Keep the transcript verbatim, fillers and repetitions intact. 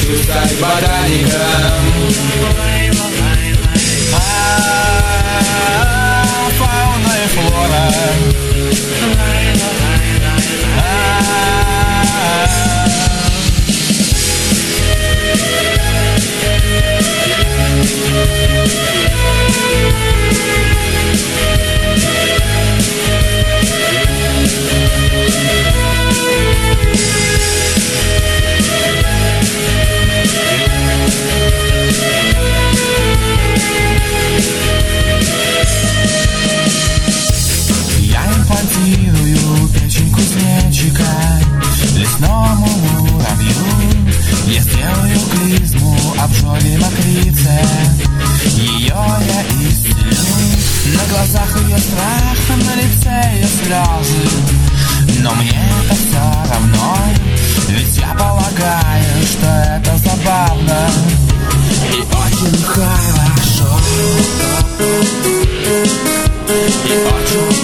хочу стать ботаником. А-а-а, фауна и флора. Печень кузнечика лесному муравью. Я сделаю клизму, обжоги мокрице. Ее я исцелю. На глазах ее страх, на лице ее слезы. Но мне это все равно, ведь я полагаю, что это забавно и очень хорошо. И очень